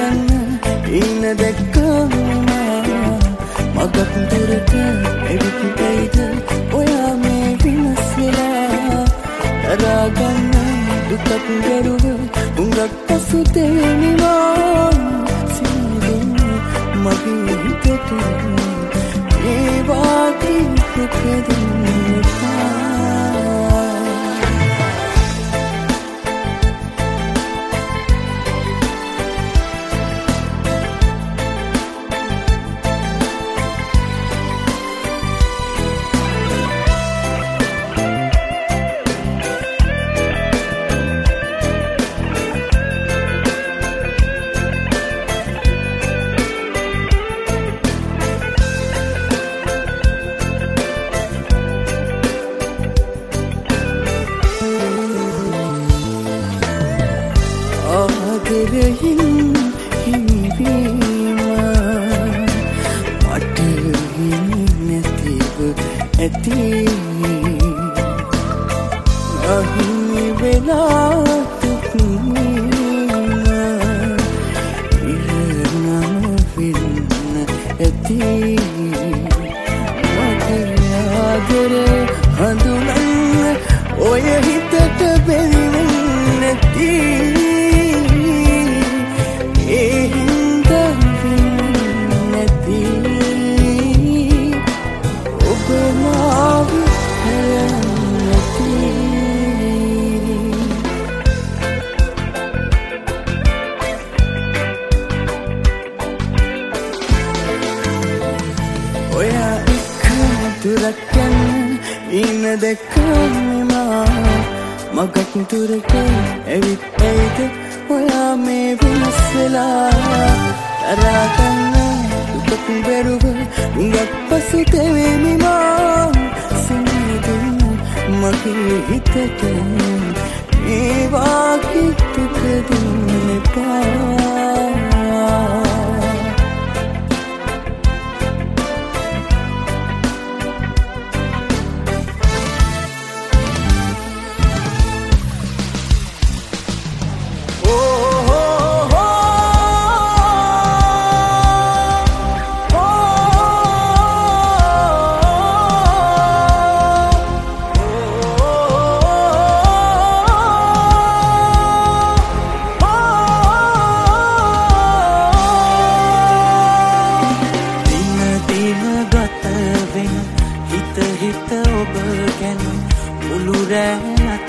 ගන්න ඉන්න දැක්කම මගක් දුරට එවිටයිද ඔයා මේ විමසලා දරාගන්න දුකක් දරුව උඟක් පසු දෙවෙනිවා සිදුම් මගේ හිතට ඒ වාගේ හිතකදින්න එපා ආදරයෙන් හිමිවීම මට හිමි නැතිව ඇති අහිමි වෙලා තුක්මීම ඉරණම වෙන්න ඇති මගේ ආදරේ හඳුනන්න ඔය හිතට බැරිවෙන්න නැති ඔයා එක්ක දුරක් යන්න ඉන්න දැක්කමා මගක් දුරට ඇවිත් ඇයිද ඔයා මේ විමසලා දරාගන්න දුකක් බැරුව උඟක් පසු දෙවෙනිමා සිදුම් මගේ හිතට මේ වාගේ දුක දෙන්න එපා හිත ඔබ ගැන මුළු රැත්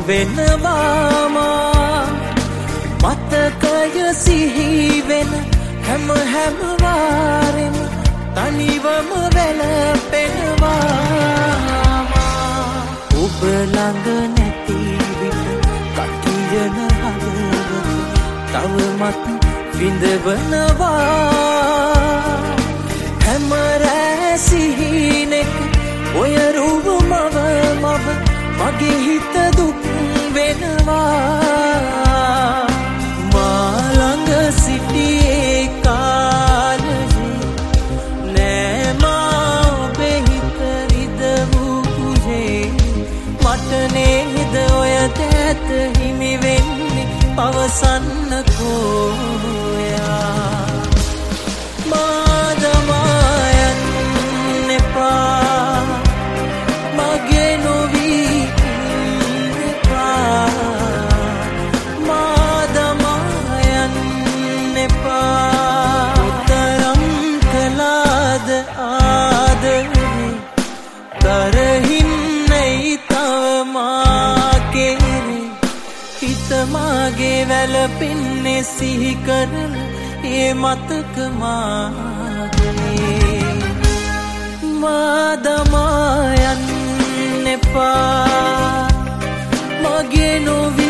වෙනවාමා මතකය සිහි වෙන හැම වාරෙම තනිවම වැළපෙනවා ඔබ ළඟ නැති විට කටියන හදවත තවමත් විඳවනවා හැම රැ සිහිනෙක ඔය රූප මව මගේ හිත දුක් වෙනවා මා ළඟ සිටියේ කාලේ නෑ මා ඔබේ හිත රිදවුයේ මට නේද ඔය දැත හිමි වෙන්නේ පවසන්නකෝ මාගේ වැළපෙන්නේ සිහි කරන ඒ මතක මාගේ මා දමා යන්න එපා මගේ නොවි